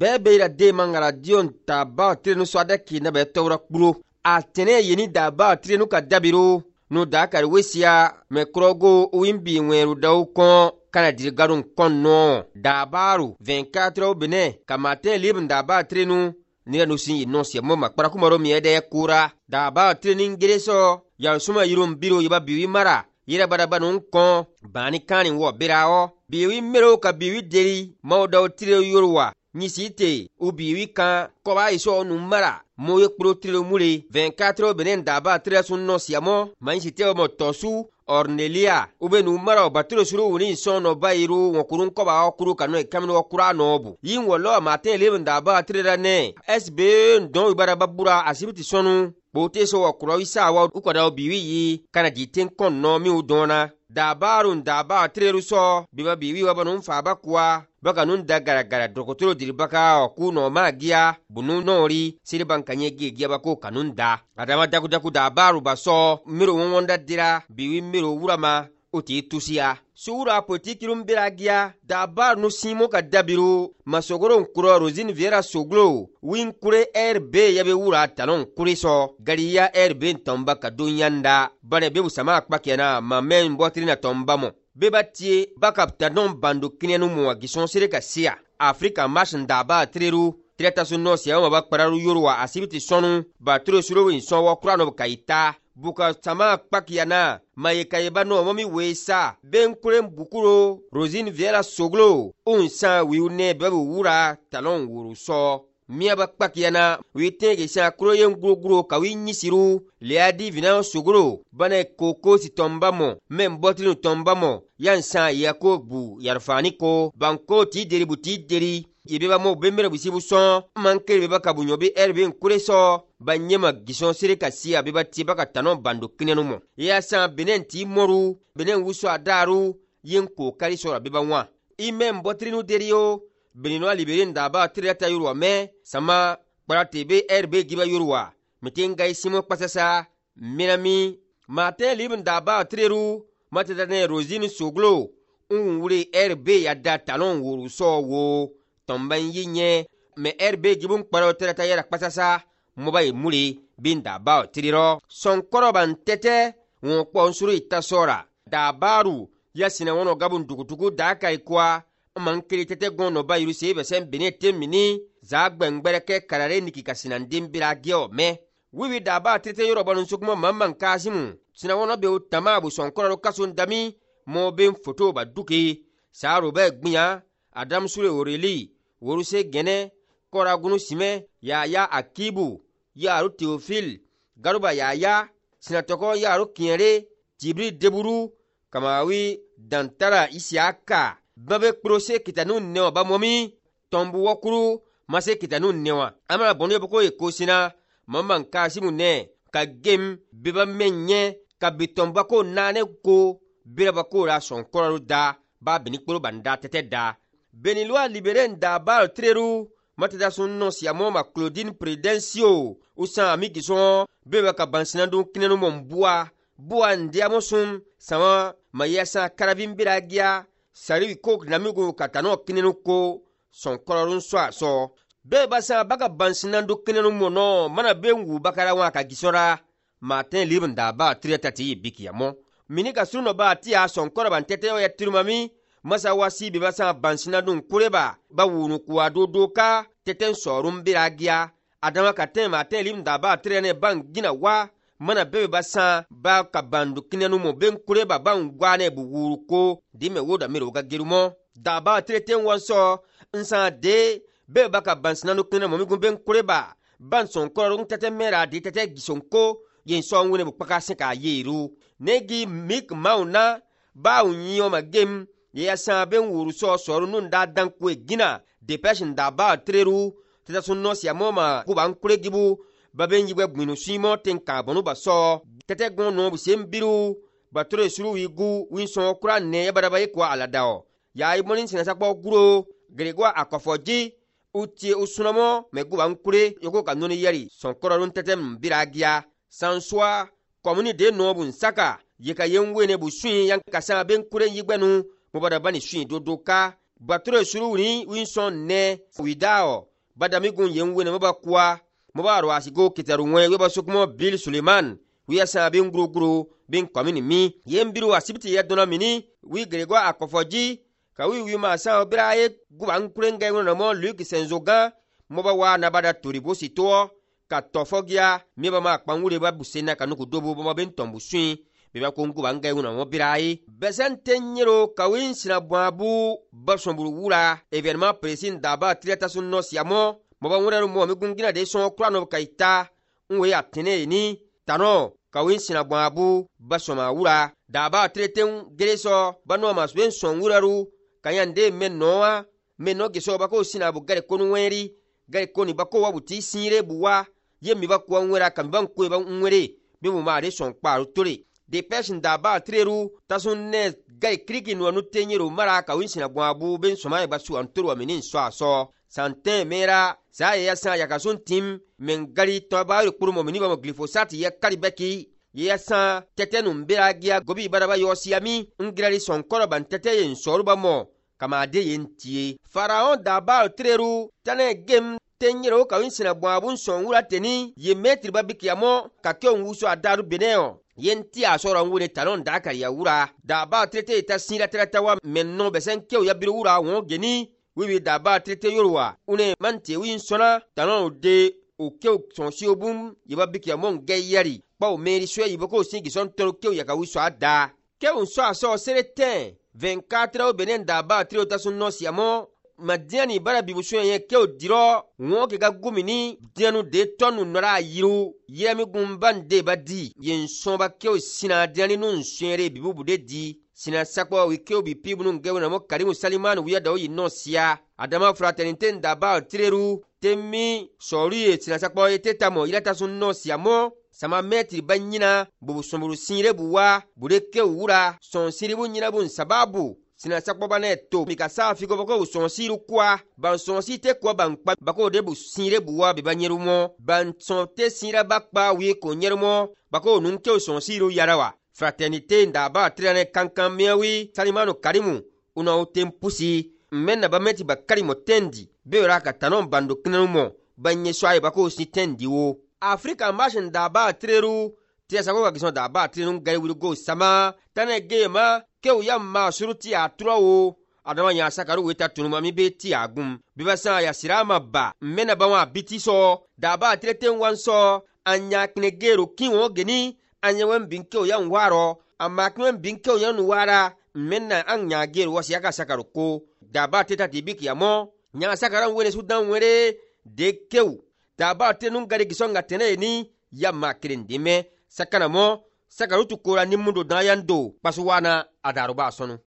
bebe de mangara dion taba trenu swada ki na be tawra kburo atene yeni daba trenu ka dabiro no dakar wesia me krogo wimbi nweru daw kon kana dirgarun konno dabaru 24 bene kamate libn daba trenu ni no sin no sia mo makpara kumaro miede kura daba training gereso ya suma yirum biro yiba biwi mara yira badaba nun kon bani kani wo birao biwi mero ka biwi deri mawdaw tire yorwa nyisite ubiwi kan koba iso nu mara moye kpro tire mure 24 benen daba tire sun no sia mo manisite mo tosu Ornelia ube nu mara batiro suru woni sono bairu wokurun koba okuru kanu ekamino okura nobu yin wolo matin leben daba tire ne SB don ibara babura asibiti sonu bote so okuro isa wa ukoda biwi yi kana jiten kon no mi udona dabarun daba tire so biba biwi wa banun fa bakwa baka nun dagara gara dokotoro diribaka ku no magia bunu nori sirban kanye giya bako kanun da adama daku dabaru baso miro wonda dira biwi miro wurama oti tusia sura potikirum biragia dabar no simo ka dabiru masogoron kuro rozin vera soglo win kure RB yabe wura talon kuriso gariya RB tomba ka dunyanda bare bebu sama akpakena mamen botrina tombamo bebatie bakapta non bandu kinenu mo gison sire ka sia Afrika mashin daba treru treta sunno sia ma bakpararu yorwa asibiti sonu ba tro suro win so wa kurano kaita buka sama kpakiana mayekayeba no momi wesa ben kurem bukuro rozin viela soglo unsa wiune bebu wura talon wuru so miaba kpakiana witege sha kroyen guruguro kawi nyisiru leadi vina soglo bane koko si tombamo membotinu tombamo yansa yako bu yarfani ko banko ti deri buti deri ibeba mo bemere busibu son manke beba kabunyobe erbe nkureso banyema gison sire kasi abeba tiba katano bando kinenu mo ya sa benen ti moru benen wuso adaru yen ko kari sora beba wa imem botrinu derio benino aliberin daba tireta yurwa me sama para tebe erbe giba yurwa mitenga isimo pasasa minami mate libin daba tireru matadane rozini soglo unwure erbe ya da talon wuru so wo tomban yinye me erbe gibun kparo tireta yara pasasa mobai muri binda ba tiriro son koroban tete won kpon suru itasora dabaru yasina wono gabun dugudugu da kai kwa mankiri tete gono ba yiru sebe sem benete mini za gbengbereke karare niki kasinan dimbira geo me wiwi daba tete yoro bonun sukmo mamman kasimu sina wono be utamabu son kororo kasun dami mo ben foto ba duki saro be gbiya adam sure oreli woruse gene koragunu sime ya akibu yaru teofil garuba ya sinatoko yaru kiere jibri deburu kamawi dantara isiaka babe prose kitanu newa ba momi tombu wakuru mase kitanu newa amara bonu yoboko ekosina mamman kasimu ne ka gem biba menye ka bitomba ko nane ko biraba ko ra son koraru da ba binikporo banda tete da benilwa liberen da ba treru matata sunno siamo ma Claudine Prudencio usan amigi son beba ka bansinandu kinenu mombua bua ndiamo sum sama mayasa karabin biragia sari ko namigo katano kinenu ko son kororun so beba sa baka bansinandu kinenu mono mana bengu bakara wa ka gisora matin libn da ba triatati bikiyamo minika suno ba tia son koroban tete ya tirumami masa wasi beba sa bansinandu kureba ba wunu kuwa dodoka teten sorum biragia adama katen matin libn da ba trene bang gina wa mana bebe basa ba ka bandu kinenu mo ben kureba ban gwane buwuru ko dime woda mero ga gerumo da ba treten wanso nsa de bebe ba ka bansinanu kinenu mo migun ben kureba ban son kororun teten mera de tete gisonko yen so nwune bu paka sika yeru negi mik mauna ba unyo magem ya sa ben wuru so soru nun da dan ko gina de peshin da ba treru tete sunno sia moma ku ban kure gibu baben yigwe gbinu simo tenka bonu baso tete gono bu sembiru batore suru wigu winso kura ne yabaraba yekwa aladao ya imonin sinasa kpo guro gregwa akofoji uti usunamo meguba nkure yoko kanoni yari sonkororun tete mbiragia sanswa komuni de nobu nsaka yeka yenwene bu swin yankasa ben kure yigbenu mobada bani swin dodoka batore suru ni winso ne widao badamigun yen wene maba kuwa maba ro asigo kitaru ngwe weba sukmo Bill Suleiman wiya sa bin guruguru bin komini mi yembiru asibiti ya dona mini wi gregwa akofoji ka wi ma sa braye guban kurenga ngono mo Luc Senzoga moba wa na bada turibo sito ka tofogia miba ma kpangure ba busena kanuku dobo bo ben tombu swin beba ko nguba ngai ngono mo braye besante nyero ka win sina bwabu ba somburu wura événement précis daba triata sunno siamo moba ngura mo mi gungina de son krano kaita nwe atene ni tano kawin sina bwabu basoma wura daba treten gereso bano masben son wuraru kayande mennoa menno geso bako sina bu gare konu weri gare koni bako wabuti sire buwa yemi bako nwera kamban ko ba nwere bimu ma de son paru tore de person daba treru tasunne gare kriki no nutenyero mara kawin sina bwabu ben soma ba su anturu aminin so santen mera sa ya sa ya kasun tim men gari to ba ru kurmo mini ba glyphosate ya karibeki ya sa tete numbira gia gobi baraba yosiami ngirari son koro ban tete yen soruba mo kama de yentie Pharaon da ba treru tane gem tenyero ka winsina bwabun son wura teni ye metri babiki amo ka kyo nguso adaru beneo yenti asoro ngune talon da kari ya wura da ba trete ta sira trata wa menno besen kyo ya biru wura won geni wibi daba trete yorwa une mante win sona tanon de o keu son siobum yiba biki amon gayari pa o meri swe yiba ko singi son toro keu ya ka wi so ada keu so aso sereten 24 o benen daba trio tasun no siamo madiani bara bibuso ye keu diro won ke ga gumini dianu de tonu nora yiru yemi gumban de badi yen son ba keu sina diani nun shere bibu de di sina sakwa wikeo bipibu ngewe na mo Karimu Salimani wiya dawo yinno siya adama fraternité ndaba tireru temi soriye sina sakwa yetetamo ilata sunno siya mo sama metri banyina bubu somburu sinire buwa bureke wura son siribu nyina bun sababu sina sakwa bane to mikasa figo bako son siru kwa ban son site kwa ban pa bako debu sinire buwa bibanyeru mo ban son te sinira bakpa wi ko nyerumo bako nunke son siru yarawa fraternité ndaba trene kankan miawi Salimano Karimu una utempusi menna bameti bakarimo tendi beora ka tanon bando kinanumo banye swai bako si tendi wo Afrika mbashe ndaba treru tiasa ko gison daba trenu gari wugo sama tane gema ke uyamma suruti aturawo adama nya sakaru weta tunuma mi beti agum bibasa ya sirama ba menna bawa bitiso daba treten wanso anya kinegero kinwo geni anyewen binke ya nwaro amma kwen binke ya nwara menna an nyageru wasi aka sakaru ko daba teta tibiki amo nya sakaran wene sudan were dekeu daba tenun gari gisonga tene ni ya makirin dime sakana mo sakaru tukura nimundo dayando pasuwana adaruba sonu